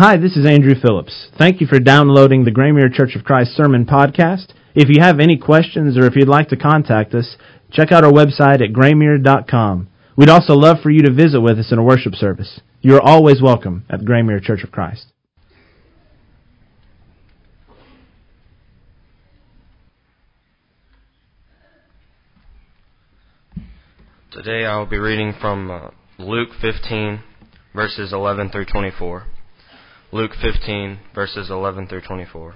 Hi, this is Andrew Phillips. Thank you for downloading the Graymere Church of Christ Sermon Podcast. If you have any questions or if you'd like to contact us, check out our website at graymere.com. We'd also love for you to visit with us in a worship service. You are always welcome at Graymere Church of Christ. Today I will be reading from Luke 15, verses 11 through 24. Luke 15, verses 11 through 24.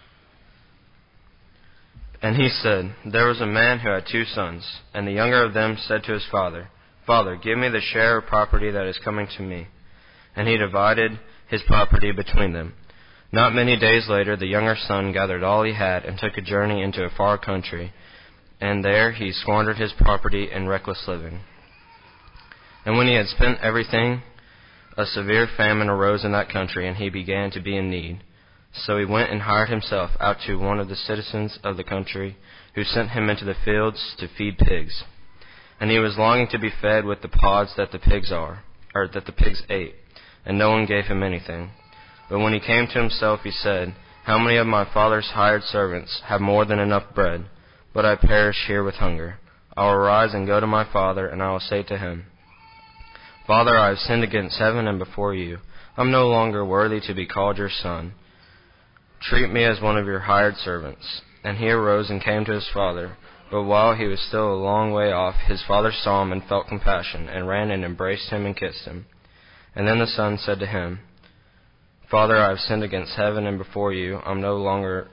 And he said, There was a man who had 2 sons, and the younger of them said to his father, Father, give me the share of property that is coming to me. And he divided his property between them. Not many days later, the younger son gathered all he had and took a journey into a far country, and there he squandered his property in reckless living. And when he had spent everything, a severe famine arose in that country, and he began to be in need. So he went and hired himself out to one of the citizens of the country, who sent him into the fields to feed pigs. And he was longing to be fed with the pods that the pigs ate, and no one gave him anything. But when he came to himself, he said, How many of my father's hired servants have more than enough bread, but I perish here with hunger? I will arise and go to my father, and I will say to him, Father, I have sinned against heaven and before you. I am no longer worthy to be called your son. Treat me as one of your hired servants. And he arose and came to his father. But while he was still a long way off, his father saw him and felt compassion, and ran and embraced him and kissed him. And then the son said to him, Father, I have sinned against heaven and before you. I am no longer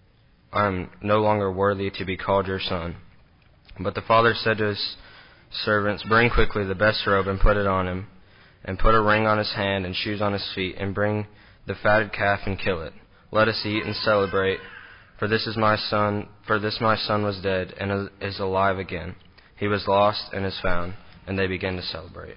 worthy to be called your son. But the father said to his servants, Bring quickly the best robe and put it on him, and put a ring on his hand and shoes on his feet, and bring the fatted calf and kill it. Let us eat and celebrate, for this my son was dead and is alive again. He was lost and is found. And they began to celebrate.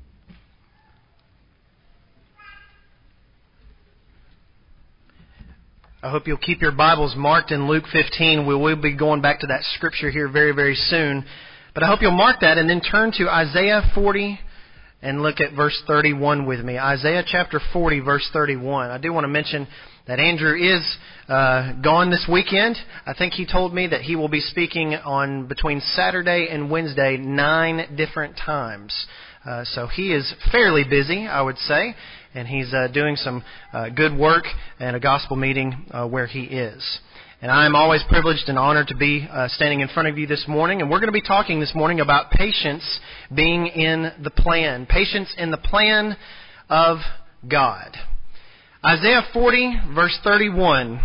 I hope you'll keep your Bibles marked in Luke 15. We will be going back to that scripture here very, very soon. But I hope you'll mark that and then turn to Isaiah 40 and look at verse 31 with me. Isaiah chapter 40, verse 31. I do want to mention that Andrew is gone this weekend. I think he told me that he will be speaking on between Saturday and Wednesday 9 different times. So he is fairly busy, I would say, and he's doing some good work and a gospel meeting where he is. And I am always privileged and honored to be standing in front of you this morning. And we're going to be talking this morning about patience being in the plan. Patience in the plan of God. Isaiah 40, verse 31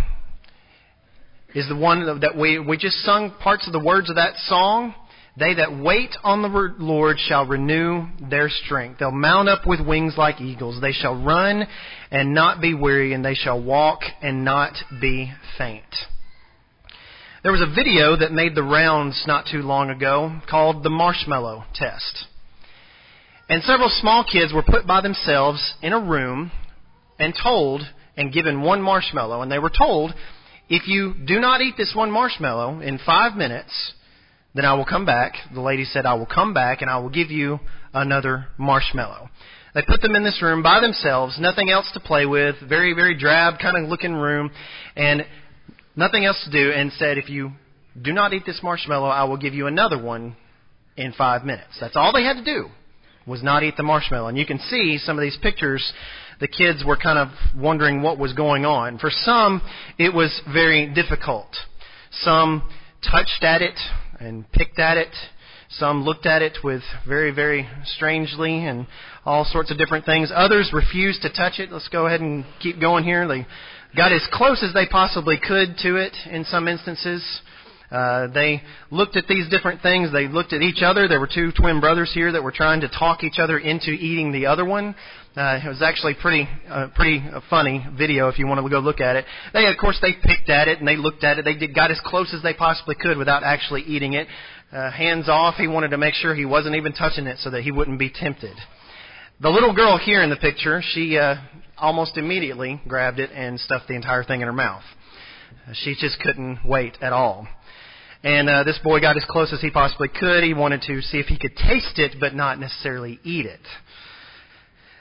is the one that we just sung parts of the words of that song. They that wait on the Lord shall renew their strength. They'll mount up with wings like eagles. They shall run and not be weary, and they shall walk and not be faint. There was a video that made the rounds not too long ago called the Marshmallow Test. And several small kids were put by themselves in a room and told and given one marshmallow. And they were told, if you do not eat this one marshmallow in 5 minutes, then I will come back. The lady said, I will come back and I will give you another marshmallow. They put them in this room by themselves, nothing else to play with, very, very drab kind of looking room, and nothing else to do, and said, if you do not eat this marshmallow, I will give you another one in 5 minutes. That's all they had to do, was not eat the marshmallow. And you can see some of these pictures, the kids were kind of wondering what was going on. For some, it was very difficult. Some touched at it and picked at it. Some looked at it with very, very strangely and all sorts of different things. Others refused to touch it. Let's go ahead and keep going here. They got as close as they possibly could to it in some instances. They looked at these different things. They looked at each other. There were 2 twin brothers here that were trying to talk each other into eating the other one. It was actually pretty funny video if you want to go look at it. Of course, they picked at it and they looked at it. They got as close as they possibly could without actually eating it. Hands off. He wanted to make sure he wasn't even touching it so that he wouldn't be tempted. The little girl here in the picture, she almost immediately grabbed it and stuffed the entire thing in her mouth. She just couldn't wait at all. And this boy got as close as he possibly could. He wanted to see if he could taste it, but not necessarily eat it.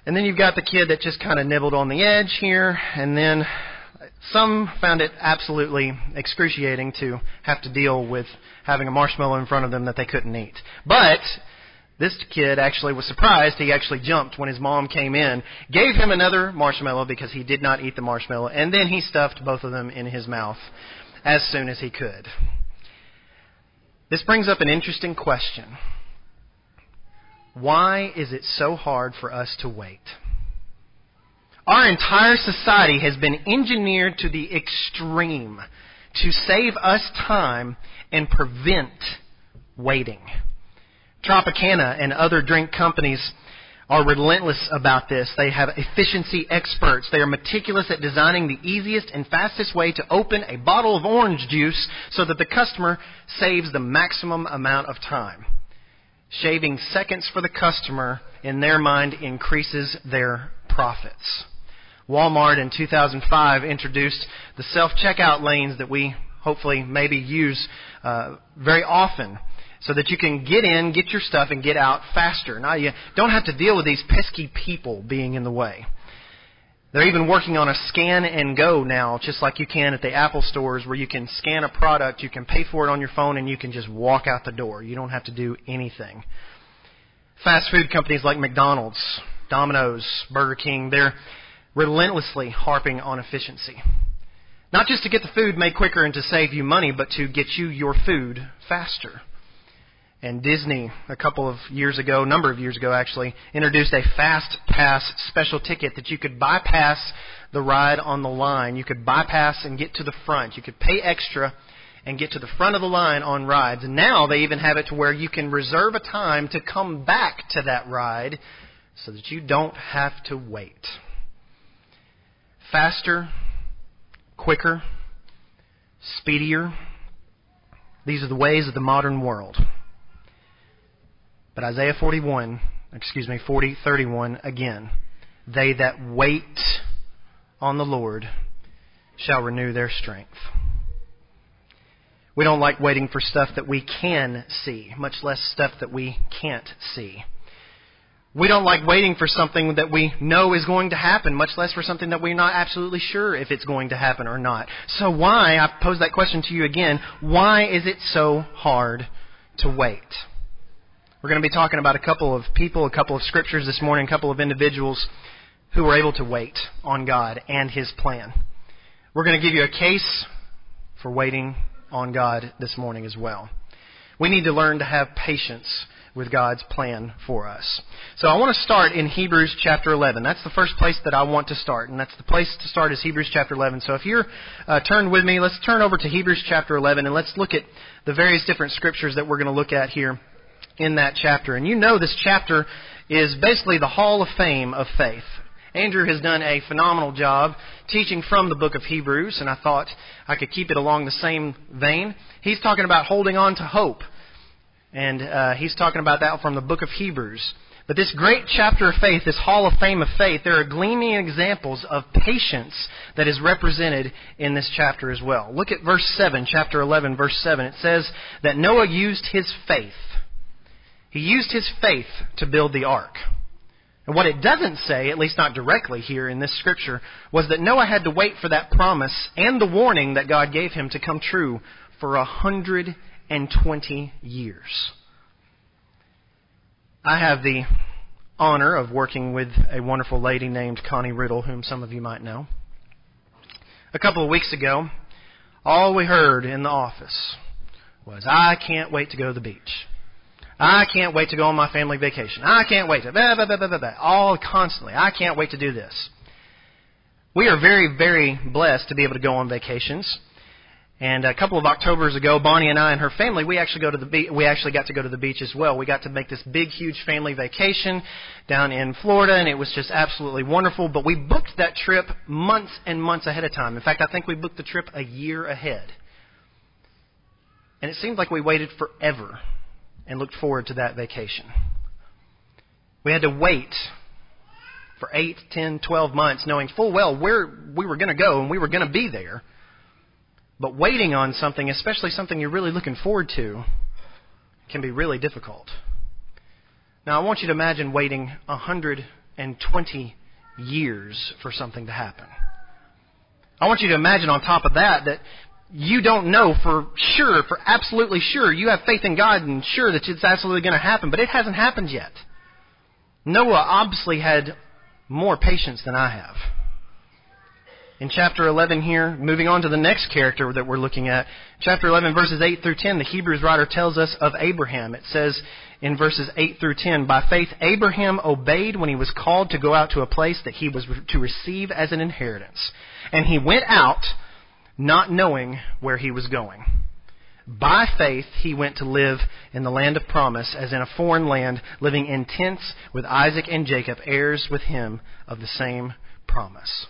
And then you've got the kid that just kind of nibbled on the edge here, and then some found it absolutely excruciating to have to deal with having a marshmallow in front of them that they couldn't eat. But this kid actually was surprised. He actually jumped when his mom came in, gave him another marshmallow because he did not eat the marshmallow, and then he stuffed both of them in his mouth as soon as he could. This brings up an interesting question. Why is it so hard for us to wait? Our entire society has been engineered to the extreme to save us time and prevent waiting. Tropicana and other drink companies are relentless about this. They have efficiency experts. They are meticulous at designing the easiest and fastest way to open a bottle of orange juice so that the customer saves the maximum amount of time. Shaving seconds for the customer, in their mind, increases their profits. Walmart in 2005 introduced the self-checkout lanes that we hopefully maybe use very often, so that you can get in, get your stuff, and get out faster. Now, you don't have to deal with these pesky people being in the way. They're even working on a scan and go now, just like you can at the Apple stores, where you can scan a product, you can pay for it on your phone, and you can just walk out the door. You don't have to do anything. Fast food companies like McDonald's, Domino's, Burger King, they're relentlessly harping on efficiency. Not just to get the food made quicker and to save you money, but to get you your food faster. And Disney, a number of years ago actually, introduced a Fast Pass special ticket that you could bypass the ride on the line. You could bypass and get to the front. You could pay extra and get to the front of the line on rides. And now they even have it to where you can reserve a time to come back to that ride so that you don't have to wait. Faster, quicker, speedier. These are the ways of the modern world. But Isaiah 40:31 again. They that wait on the Lord shall renew their strength. We don't like waiting for stuff that we can see, much less stuff that we can't see. We don't like waiting for something that we know is going to happen, much less for something that we're not absolutely sure if it's going to happen or not. So why, I pose that question to you again, why is it so hard to wait? We're going to be talking about a couple of people, a couple of scriptures this morning, a couple of individuals who were able to wait on God and His plan. We're going to give you a case for waiting on God this morning as well. We need to learn to have patience with God's plan for us. So I want to start in Hebrews chapter 11. That's the first place that I want to start, and that's the place to start is Hebrews chapter 11. So if you're turned with me, let's turn over to Hebrews chapter 11, and let's look at the various different scriptures that we're going to look at here in that chapter. And you know this chapter is basically the Hall of Fame of faith. Andrew has done a phenomenal job teaching from the book of Hebrews, and I thought I could keep it along the same vein. He's talking about holding on to hope, and he's talking about that from the book of Hebrews. But this great chapter of faith, this Hall of Fame of faith, there are gleaming examples of patience that is represented in this chapter as well. Look at verse 7, chapter 11, verse 7. It says that Noah used his faith. He used his faith to build the ark. And what it doesn't say, at least not directly here in this scripture, was that Noah had to wait for that promise and the warning that God gave him to come true for 120 years. I have the honor of working with a wonderful lady named Connie Riddle, whom some of you might know. A couple of weeks ago, all we heard in the office was, "I can't wait to go to the beach. I can't wait to go on my family vacation. I can't wait to blah, blah, blah, blah, blah, blah." All constantly. I can't wait to do this. We are very, very blessed to be able to go on vacations. And a couple of Octobers ago, Bonnie and I and her family, we actually got to go to the beach as well. We got to make this big, huge family vacation down in Florida, and it was just absolutely wonderful. But we booked that trip months and months ahead of time. In fact, I think we booked the trip a year ahead. And it seemed like we waited forever and looked forward to that vacation. We had to wait for 8, 10, 12 months, knowing full well where we were going to go and we were going to be there. But waiting on something, especially something you're really looking forward to, can be really difficult. Now, I want you to imagine waiting 120 120 years for something to happen. I want you to imagine on top of that you don't know for sure, for absolutely sure. You have faith in God and sure that it's absolutely going to happen, but it hasn't happened yet. Noah obviously had more patience than I have. In chapter 11 here, moving on to the next character that we're looking at, chapter 11, verses 8 through 10, the Hebrews writer tells us of Abraham. It says in verses 8 through 10, "By faith Abraham obeyed when he was called to go out to a place that he was to receive as an inheritance. And he went out not knowing where he was going. By faith he went to live in the land of promise, as in a foreign land, living in tents with Isaac and Jacob, heirs with him of the same promise."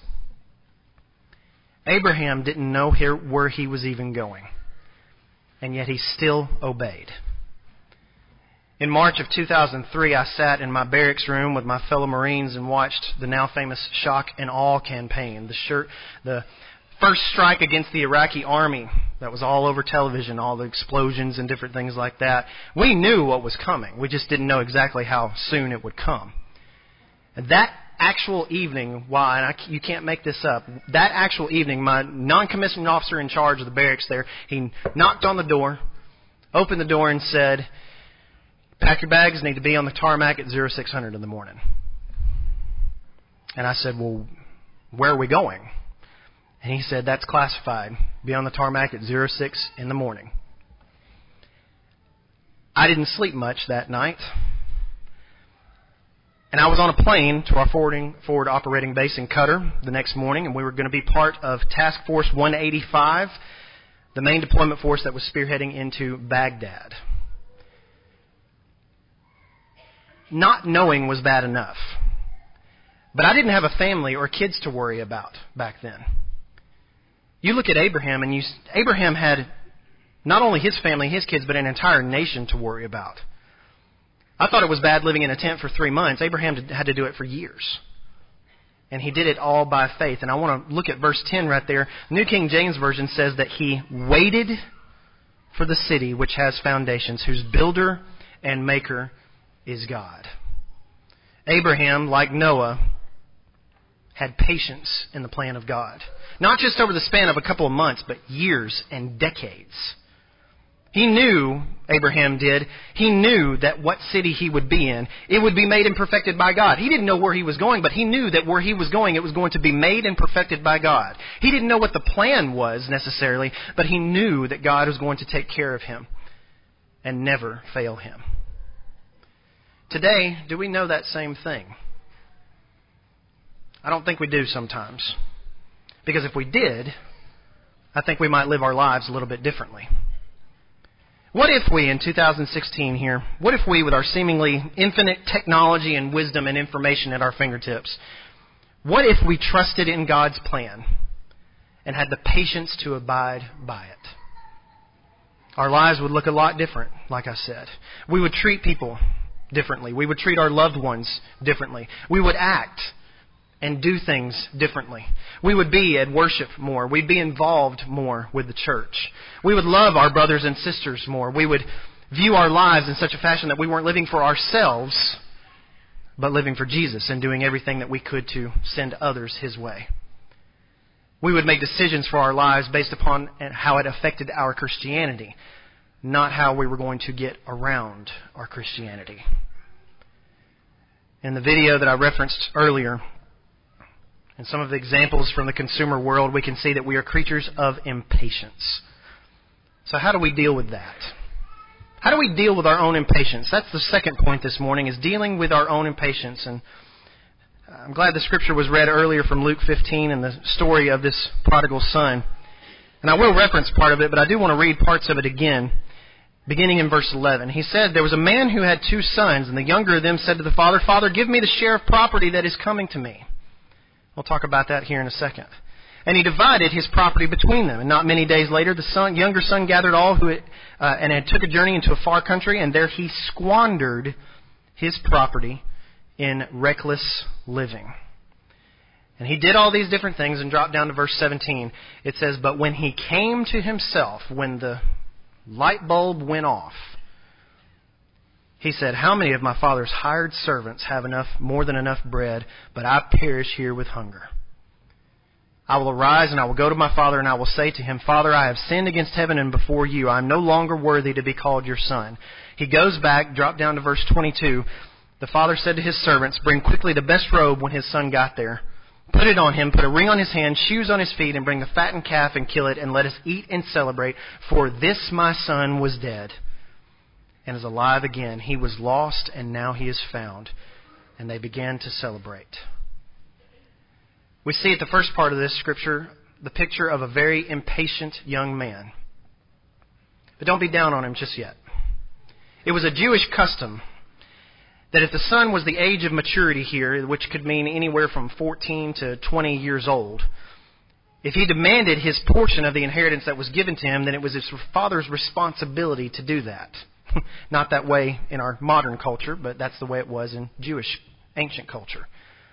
Abraham didn't know where he was even going, and yet he still obeyed. In March of 2003, I sat in my barracks room with my fellow Marines and watched the now famous Shock and Awe campaign, the first strike against the Iraqi army that was all over television, all the explosions and different things like that. We knew what was coming. We just didn't know exactly how soon it would come. And that actual evening, you can't make this up, that actual evening, my non-commissioned officer in charge of the barracks there, he knocked on the door, opened the door and said, "Pack your bags, need to be on the tarmac at 0600 in the morning." And I said, "Well, where are we going?" And he said, "That's classified. Be on the tarmac at 06 in the morning." I didn't sleep much that night. And I was on a plane to our forward operating base in Qatar the next morning, and we were going to be part of Task Force 185, the main deployment force that was spearheading into Baghdad. Not knowing was bad enough. But I didn't have a family or kids to worry about back then. You look at Abraham, and Abraham had not only his family, his kids, but an entire nation to worry about. I thought it was bad living in a tent for 3 months. Abraham had to do it for years. And he did it all by faith. And I want to look at verse 10 right there. New King James Version says that he waited for the city which has foundations, whose builder and maker is God. Abraham, like Noah, had patience in the plan of God. Not just over the span of a couple of months, but years and decades. He knew, Abraham did, he knew that what city he would be in, it would be made and perfected by God. He didn't know where he was going, but he knew that where he was going, it was going to be made and perfected by God. He didn't know what the plan was necessarily, but he knew that God was going to take care of him and never fail him. Today, do we know that same thing? I don't think we do sometimes. Because if we did, I think we might live our lives a little bit differently. What if we, in 2016 here, what if we, with our seemingly infinite technology and wisdom and information at our fingertips, what if we trusted in God's plan and had the patience to abide by it? Our lives would look a lot different, like I said. We would treat people differently. We would treat our loved ones differently. We would act and do things differently. We would be at worship more. We'd be involved more with the church. We would love our brothers and sisters more. We would view our lives in such a fashion that we weren't living for ourselves, but living for Jesus and doing everything that we could to send others His way. We would make decisions for our lives based upon how it affected our Christianity, not how we were going to get around our Christianity. In the video that I referenced earlier, and some of the examples from the consumer world, we can see that we are creatures of impatience. So how do we deal with that? How do we deal with our own impatience? That's the second point this morning, is dealing with our own impatience. And I'm glad the scripture was read earlier from Luke 15 and the story of this prodigal son. And I will reference part of it, but I do want to read parts of it again, beginning in verse 11. He said, "There was a man who had 2 sons, and the younger of them said to the father, 'Father, give me the share of property that is coming to me.'" We'll talk about that here in a second. "And he divided his property between them. And not many days later, the younger son gathered all and took a journey into a far country, and there he squandered his property in reckless living." And he did all these different things, and dropped down to verse 17. It says, "But when he came to himself," when the light bulb went off, He said, "How many of my father's hired servants have more than enough bread, but I perish here with hunger? I will arise and I will go to my father and I will say to him, Father, I have sinned against heaven and before you. I am no longer worthy to be called your son." He goes back, drop down to verse 22. The father said to his servants, "Bring quickly the best robe." When his son got there, "Put it on him, put a ring on his hand, shoes on his feet, and bring the fattened calf and kill it, and let us eat and celebrate. For this my son was dead and is alive again. He was lost, and now he is found." And they began to celebrate. We see at the first part of this scripture the picture of a very impatient young man. But don't be down on him just yet. It was a Jewish custom that if the son was the age of maturity here, which could mean anywhere from 14 to 20 years old, if he demanded his portion of the inheritance that was given to him, then it was his father's responsibility to do that. Not that way in our modern culture, but that's the way it was in Jewish ancient culture.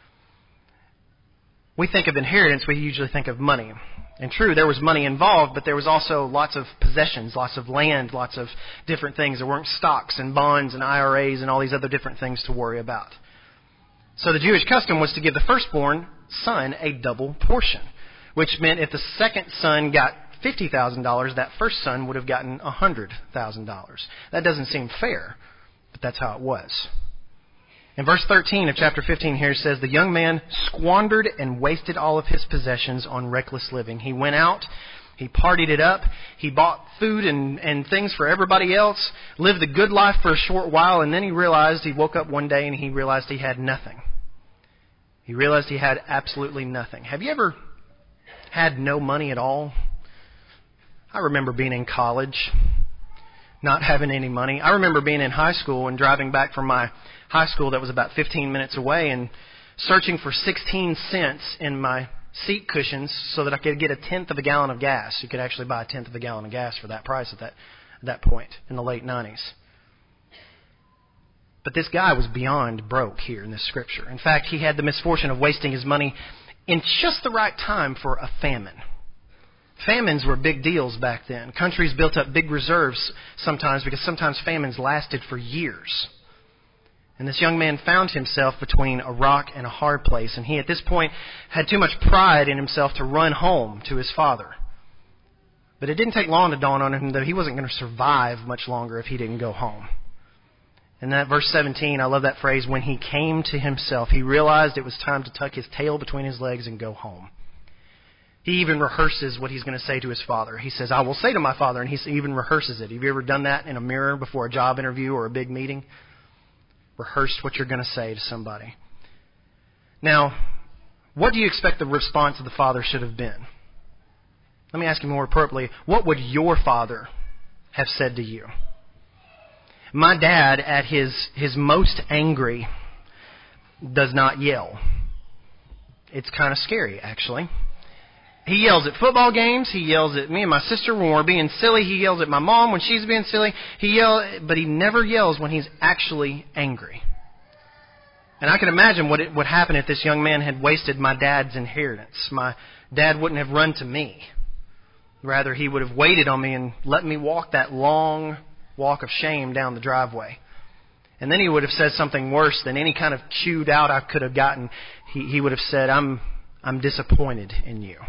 We think of inheritance, we usually think of money. And true, there was money involved, but there was also lots of possessions, lots of land, lots of different things. There weren't stocks and bonds and IRAs and all these other different things to worry about. So the Jewish custom was to give the firstborn son a double portion, which meant if the second son got $50,000, that first son would have gotten $100,000. That doesn't seem fair, but that's how it was. In verse 13 of chapter 15 here says, "The young man squandered and wasted all of his possessions on reckless living." He went out, he partied it up, he bought food and things for everybody else, lived a good life for a short while, and then he woke up one day and he realized he had nothing. He realized he had absolutely nothing. Have you ever had no money at all? I remember being in college, not having any money. I remember being in high school and driving back from my high school that was about 15 minutes away and searching for 16 cents in my seat cushions so that I could get a tenth of a gallon of gas. You could actually buy a tenth of a gallon of gas for that price at that point in the late 90s. But this guy was beyond broke here in this scripture. In fact, he had the misfortune of wasting his money in just the right time for a famine. Famines were big deals back then. Countries built up big reserves sometimes because sometimes famines lasted for years. And this young man found himself between a rock and a hard place. And he, at this point, had too much pride in himself to run home to his father. But it didn't take long to dawn on him that he wasn't going to survive much longer if he didn't go home. And that verse 17, I love that phrase, "When he came to himself," he realized it was time to tuck his tail between his legs and go home. He even rehearses what he's going to say to his father. He says, "I will say to my father," and he even rehearses it. Have you ever done that in a mirror before a job interview or a big meeting? Rehearsed what you're going to say to somebody. Now, what do you expect the response of the father should have been? Let me ask you more appropriately, what would your father have said to you? My dad, at his most angry, does not yell. It's kind of scary, actually. He yells at football games. He yells at me and my sister when we're being silly. He yells at my mom when she's being silly. But he never yells when he's actually angry. And I can imagine what would happen if this young man had wasted my dad's inheritance. My dad wouldn't have run to me. Rather, he would have waited on me and let me walk that long walk of shame down the driveway. And then he would have said something worse than any kind of chewed out I could have gotten. He would have said, I'm disappointed in you."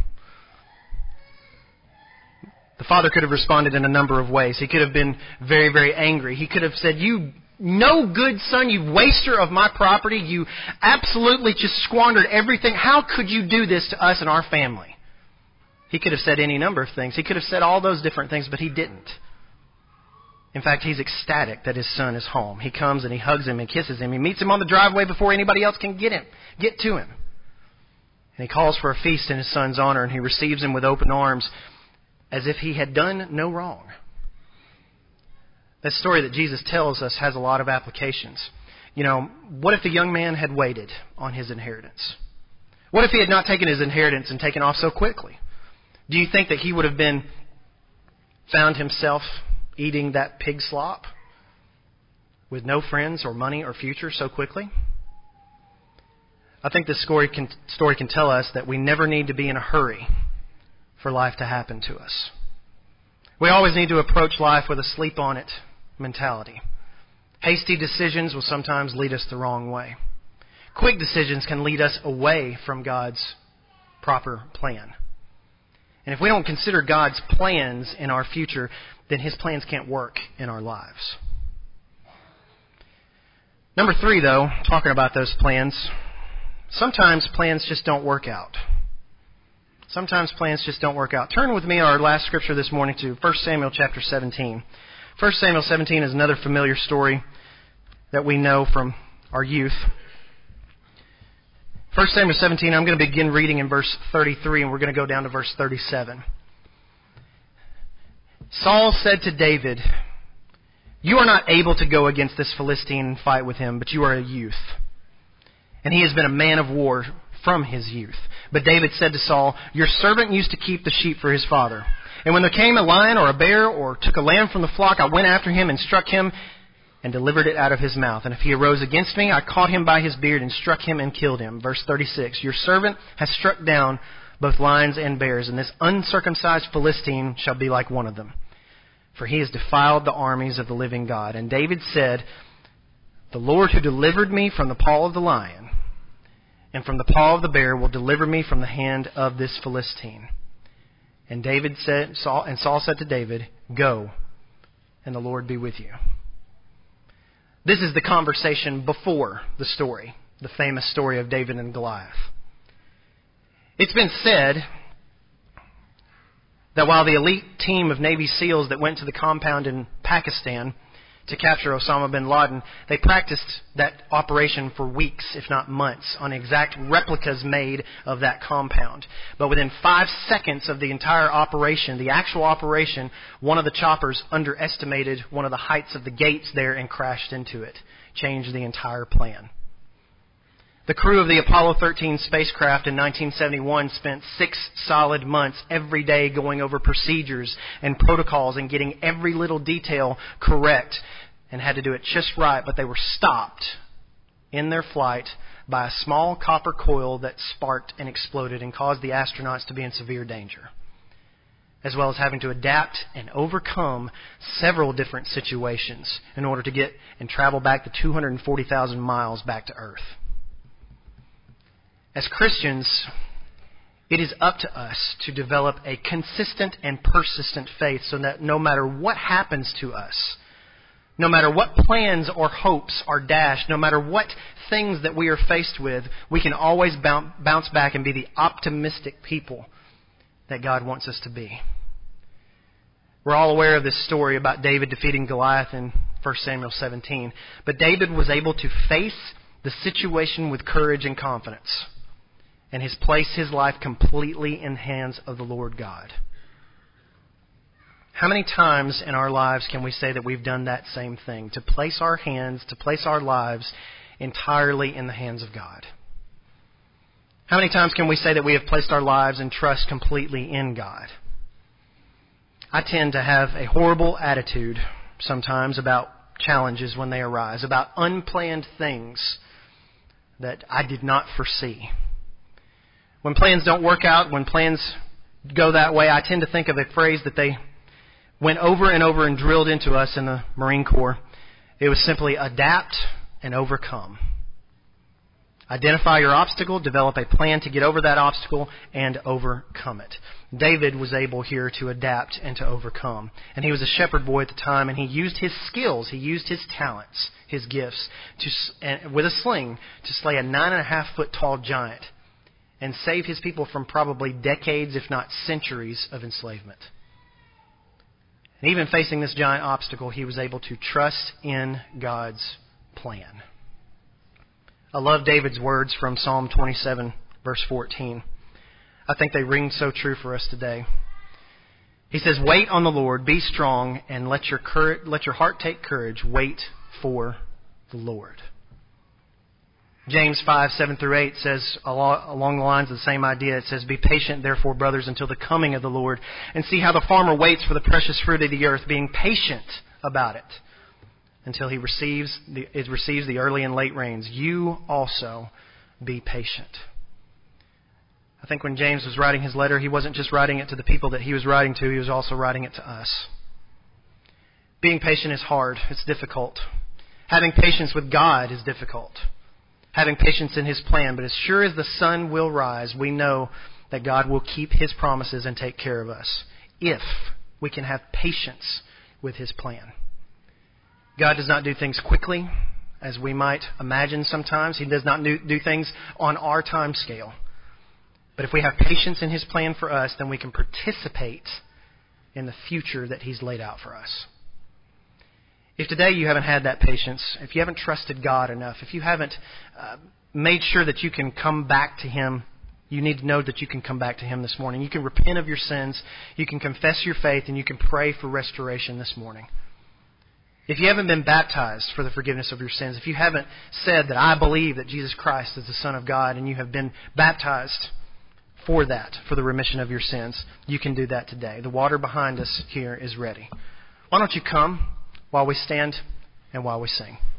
The father could have responded in a number of ways. He could have been very, very angry. He could have said, "You no good son, you waster of my property. You absolutely just squandered everything. How could you do this to us and our family?" He could have said any number of things. He could have said all those different things, but he didn't. In fact, he's ecstatic that his son is home. He comes and he hugs him and kisses him. He meets him on the driveway before anybody else can get to him. And he calls for a feast in his son's honor, and he receives him with open arms, as if he had done no wrong. That story that Jesus tells us has a lot of applications. You know, what if the young man had waited on his inheritance? What if he had not taken his inheritance and taken off so quickly? Do you think that he would have found himself eating that pig slop with no friends or money or future so quickly? I think this story can tell us that we never need to be in a hurry for life to happen to us. We always need to approach life with a sleep on it mentality. Hasty decisions will sometimes lead us the wrong way. Quick decisions can lead us away from God's proper plan. And if we don't consider God's plans in our future, then His plans can't work in our lives. Number 3, though, talking about those plans, sometimes plans just don't work out. Sometimes plans just don't work out. Turn with me our last scripture this morning to 1 Samuel chapter 17. 1 Samuel 17 is another familiar story that we know from our youth. 1 Samuel 17, I'm going to begin reading in verse 33, and we're going to go down to verse 37. Saul said to David, "You are not able to go against this Philistine and fight with him, but you are a youth. And he has been a man of war from his youth." But David said to Saul, "Your servant used to keep the sheep for his father. And when there came a lion or a bear or took a lamb from the flock, I went after him and struck him and delivered it out of his mouth. And if he arose against me, I caught him by his beard and struck him and killed him." Verse 36, "Your servant has struck down both lions and bears, and this uncircumcised Philistine shall be like one of them. For he has defiled the armies of the living God." And David said, "The Lord who delivered me from the paw of the lion and from the paw of the bear will deliver me from the hand of this Philistine." And Saul said to David, "Go, and the Lord be with you." This is the conversation before the story, the famous story of David and Goliath. It's been said that while the elite team of Navy SEALs that went to the compound in Pakistan to capture Osama bin Laden, they practiced that operation for weeks, if not months, on exact replicas made of that compound. But within 5 seconds of the entire operation, the actual operation, one of the choppers underestimated one of the heights of the gates there and crashed into it. Changed the entire plan. The crew of the Apollo 13 spacecraft in 1971 spent 6 solid months every day going over procedures and protocols and getting every little detail correct, and had to do it just right, but they were stopped in their flight by a small copper coil that sparked and exploded and caused the astronauts to be in severe danger, as well as having to adapt and overcome several different situations in order to get and travel back the 240,000 miles back to Earth. As Christians, it is up to us to develop a consistent and persistent faith so that no matter what happens to us, no matter what plans or hopes are dashed, no matter what things that we are faced with, we can always bounce back and be the optimistic people that God wants us to be. We're all aware of this story about David defeating Goliath in 1 Samuel 17. But David was able to face the situation with courage and confidence, and has placed his life completely in the hands of the Lord God. How many times in our lives can we say that we've done that same thing? To place our hands, to place our lives entirely in the hands of God. How many times can we say that we have placed our lives and trust completely in God? I tend to have a horrible attitude sometimes about challenges when they arise, about unplanned things that I did not foresee. When plans don't work out, when plans go that way, I tend to think of a phrase that they went over and over and drilled into us in the Marine Corps. It was simply adapt and overcome. Identify your obstacle, develop a plan to get over that obstacle, and overcome it. David was able here to adapt and to overcome. And he was a shepherd boy at the time, and he used his skills, he used his talents, his gifts, with a sling to slay a 9.5-foot tall giant and save his people from probably decades, if not centuries, of enslavement. And even facing this giant obstacle, he was able to trust in God's plan. I love David's words from Psalm 27, verse 14. I think they ring so true for us today. He says, "Wait on the Lord, be strong, and let your heart take courage. Wait for the Lord." James 5, 7 through 8 says, along the lines of the same idea, it says, "Be patient, therefore, brothers, until the coming of the Lord, and see how the farmer waits for the precious fruit of the earth, being patient about it, until it receives the early and late rains. You also be patient." I think when James was writing his letter, he wasn't just writing it to the people that he was writing to, he was also writing it to us. Being patient is hard. It's difficult. Having patience with God is difficult. Having patience in His plan. But as sure as the sun will rise, we know that God will keep His promises and take care of us if we can have patience with His plan. God does not do things quickly, as we might imagine sometimes. He does not do things on our time scale. But if we have patience in His plan for us, then we can participate in the future that He's laid out for us. If today you haven't had that patience, if you haven't trusted God enough, if you haven't made sure that you can come back to Him, you need to know that you can come back to Him this morning. You can repent of your sins, you can confess your faith, and you can pray for restoration this morning. If you haven't been baptized for the forgiveness of your sins, if you haven't said that I believe that Jesus Christ is the Son of God, and you have been baptized for that, for the remission of your sins, you can do that today. The water behind us here is ready. Why don't you come while we stand and while we sing?